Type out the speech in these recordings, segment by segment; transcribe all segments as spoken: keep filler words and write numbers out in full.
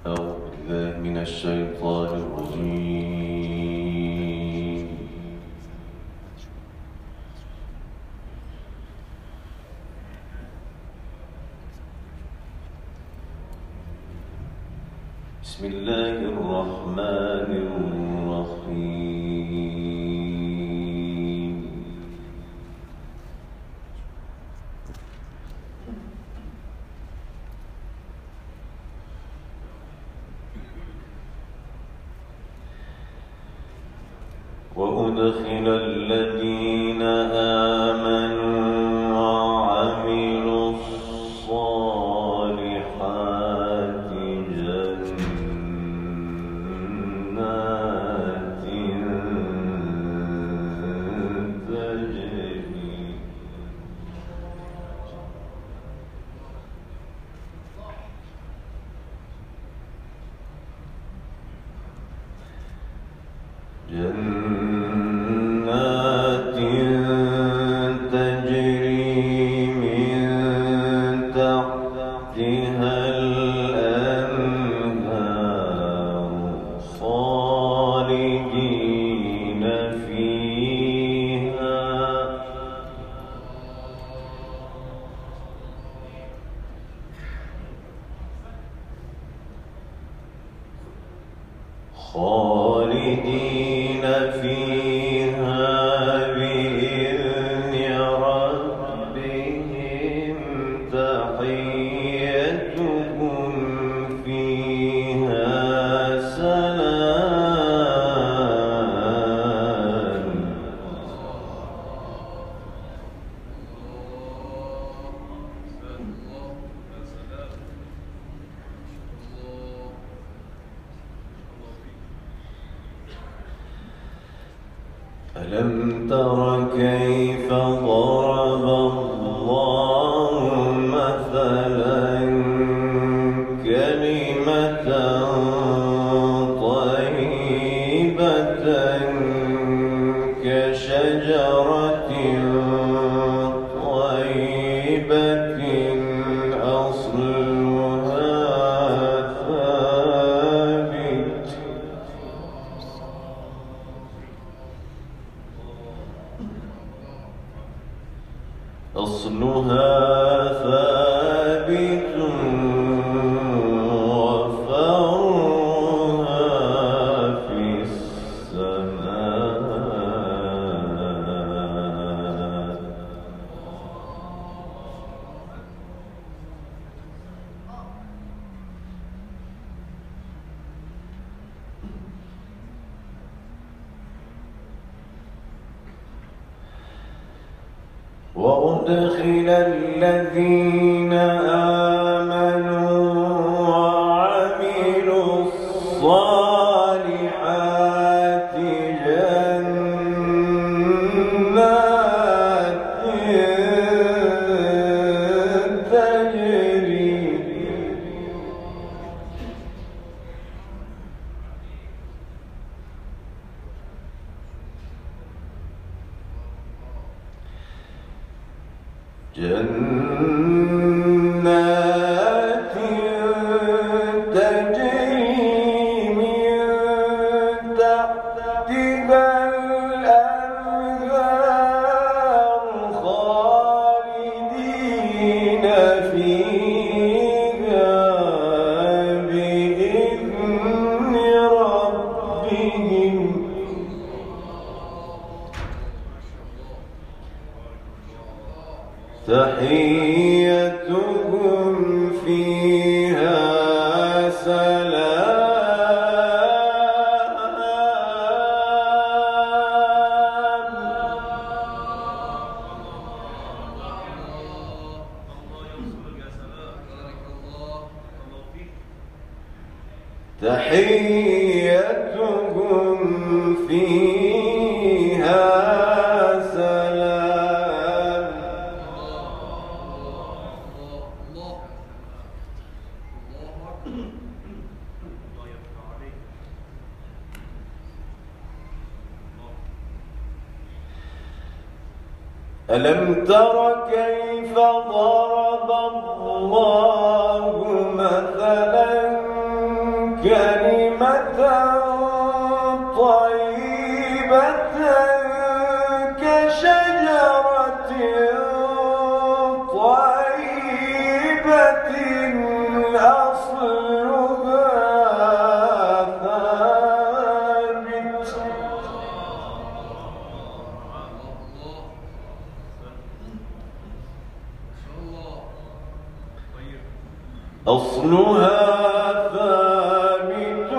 أعوذ بالله من الشيطان الرجيم. بسم الله الرحمن الرحيم. وأدخل الذين آمنوا وعملوا الصالحات جنات تجري جنات تجري من تحتها الأنهار خالدين فيها خالدين فيها بإذن ربهم تحيتهم فيها سلام. ألم تر كيف ضرب الله مثلا كلمة طيبة كشجرة طيبة أصلها ثابت أصلها ثابت وفرعها في السماء. وأدخل الذين آمنوا وعملوا الصالحات جنات تجري جنات تجري من تحتها الأنهار خالدين فيها بإذن ربهم تحيتهم فيها سلام. تحيتهم فيها سلام. ألم تر كيف ضرب الله مثلا كلمة طيبة كشجرة طيبة أصلها ثابت أصلها ثابت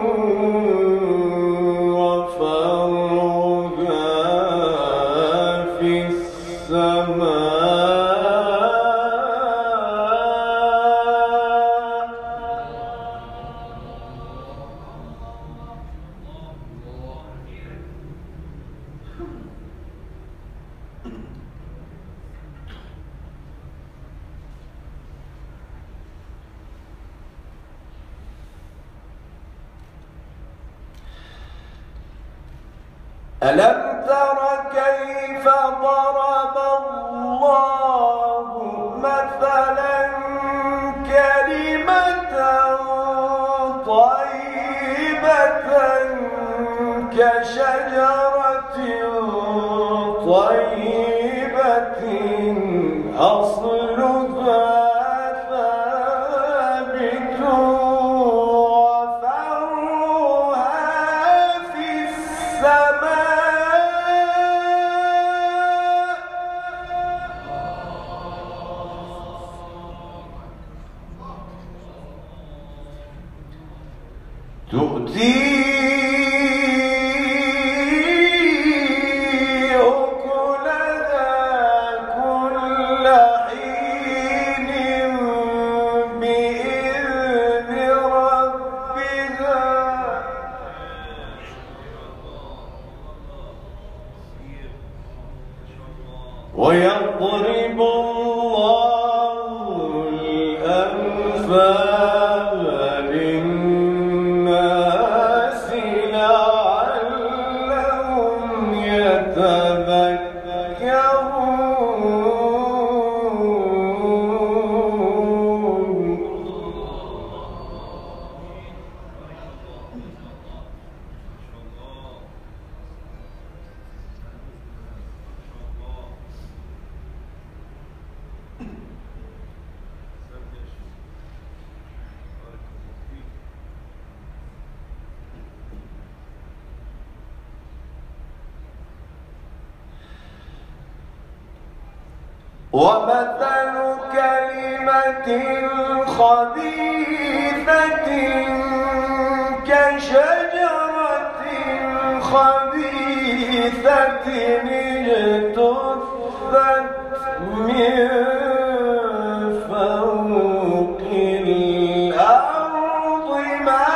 وفرعها في السماء ألم تر كيف ضرب الله مثلا كلمة طيبة كشجرة طيبة أصلها ثابت وفرعها في السماء تؤتي أكلها كل حين بإذن ربها ويضرب الله الأمثال للناس لعلهم يتذكرون ومثل كلمة خبيثة كشجرة خبيثة اجتثت من فوق الأرض ما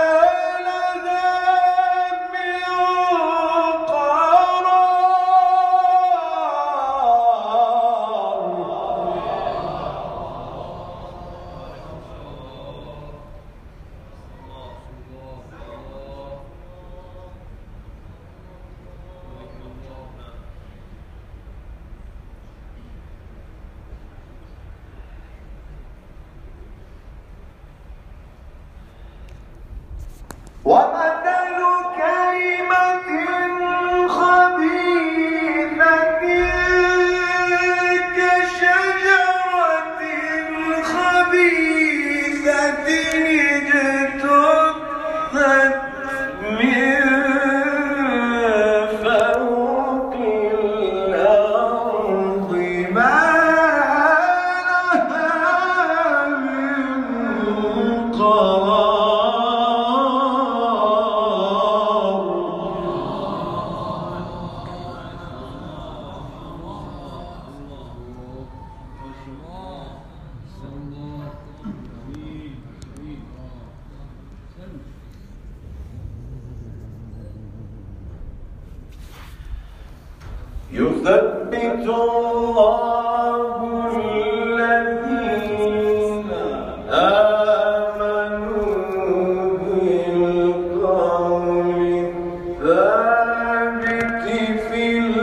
ومثل كلمة خبيثة كشجرة خبيثة اجتثت من فوق الأرض ما لها من قرار يثبت الله الذين آمنوا بالقول الثابت في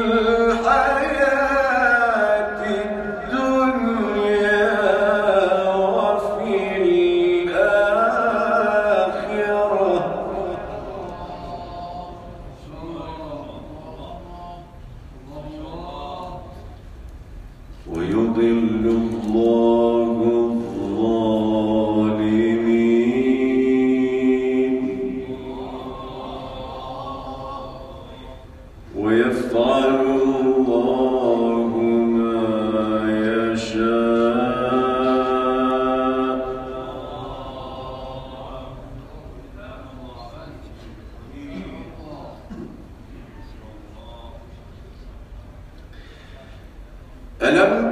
الحياة الدنيا وفي الآخرة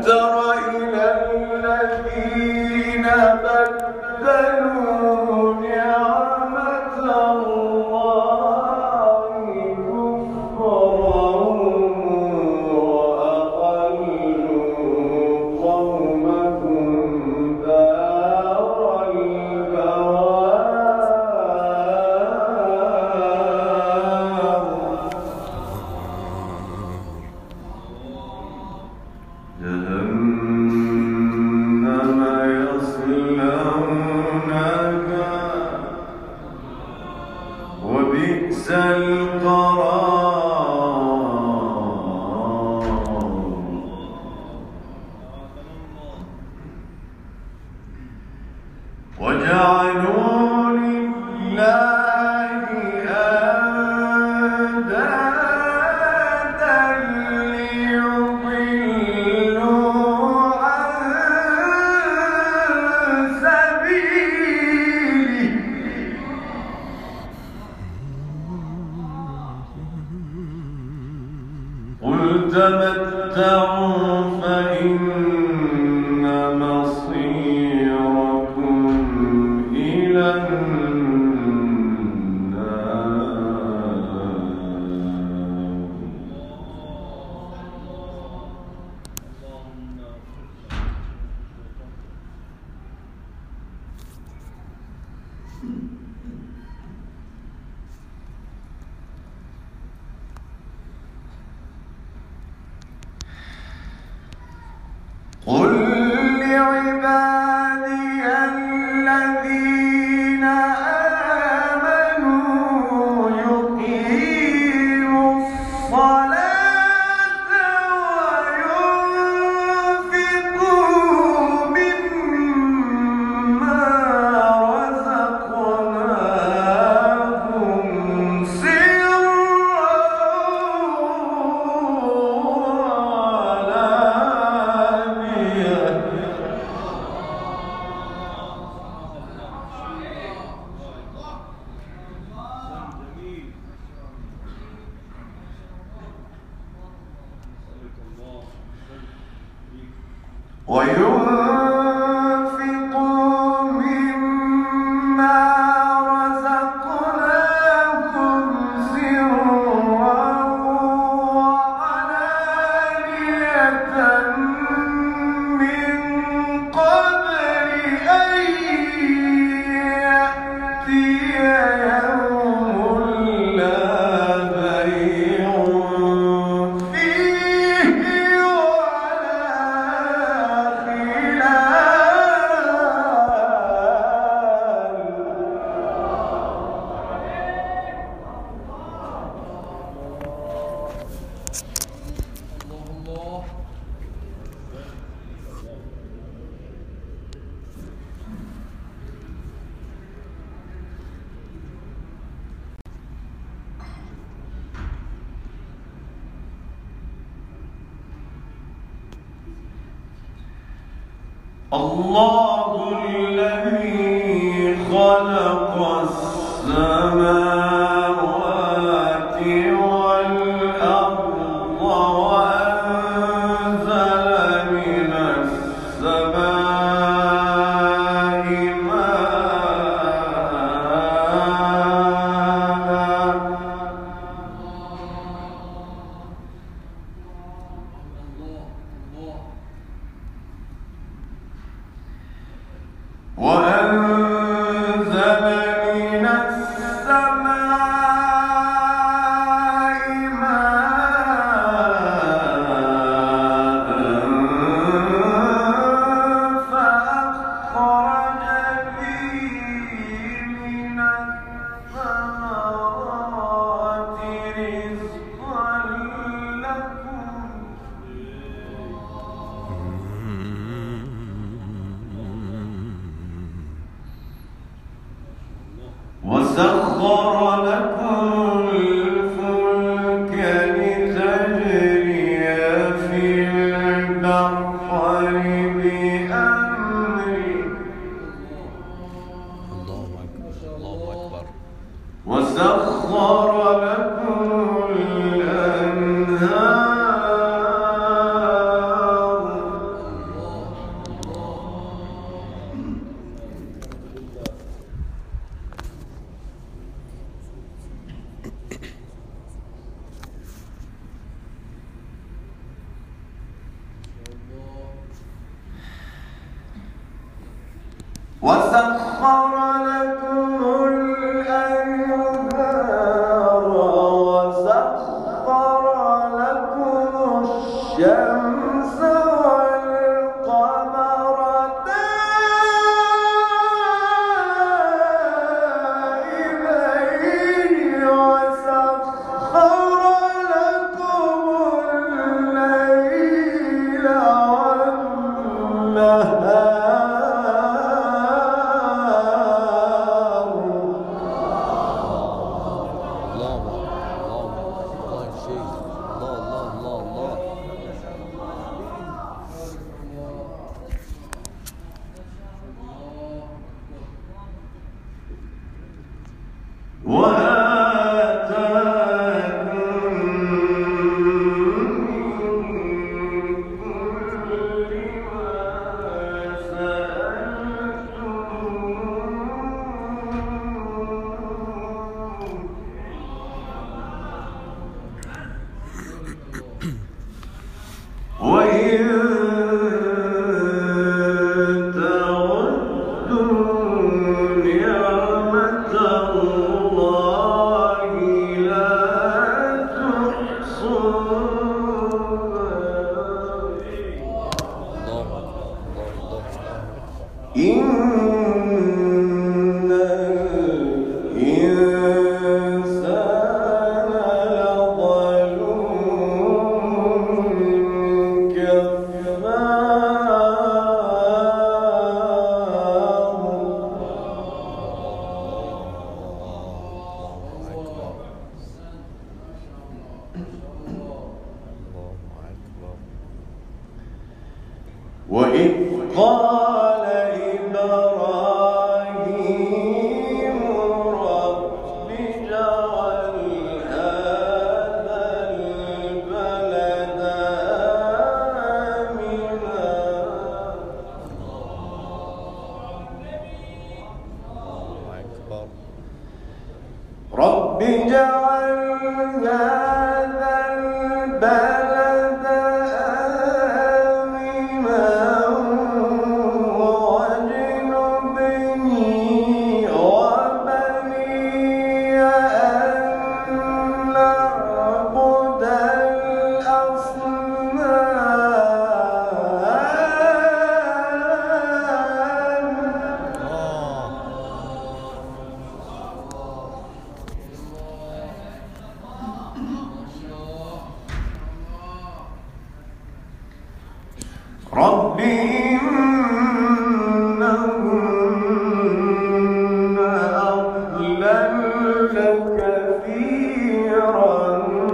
تر إلى الذين بدلوا نعمة الله كفرا وأحلوا قومهم دار البوار جهنم يصلونها وبئس القرار وجعلوا لله أندادا ليضلوا عن سبيله قل تمتعوا فإن مصيركم إلى النار قل لعبادي الذين آمنوا يقيموا الصلاة وينفقوا مما رزقناهم سرا وينفقوا مما رزقناهم سرا وعلانية من قبل أن يأتي يوم لا بيع فيه الله الذي خلق السماوات والأرض وأنزل من السماء ماء وأنزل من السماء ماء فأخرج به من الثمرات رزقا لكم وسخر لكم الفلك لتجري في البحر بأمره الله أكبر الله أكبر وسخر لكم الأنهار وسخر لكم الأنهار وسخر لكم الشمس والقمر دائبين وسخر لكم الليل والنهار إن الإنسان لظلوم كفار وإذ قال إبراهيم رب اجعل هذا البلد آمنا رب اجعل هذا البلد رب إنهن أضللن كثيرا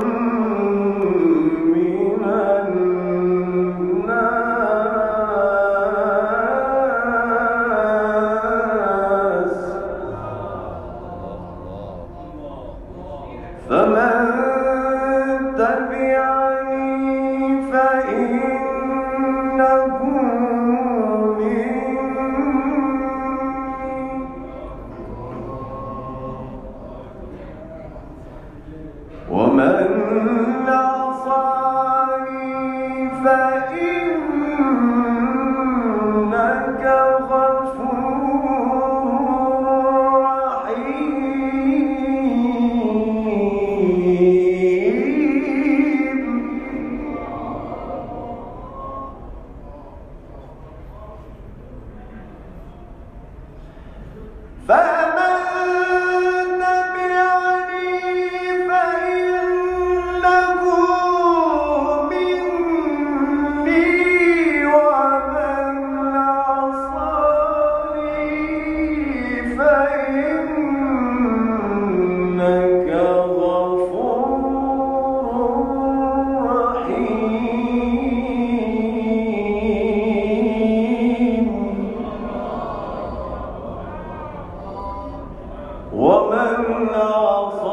من الناس فمن تبعني فإنه ومن عصاني فإنك غفور رحيم فمن ومن عصاني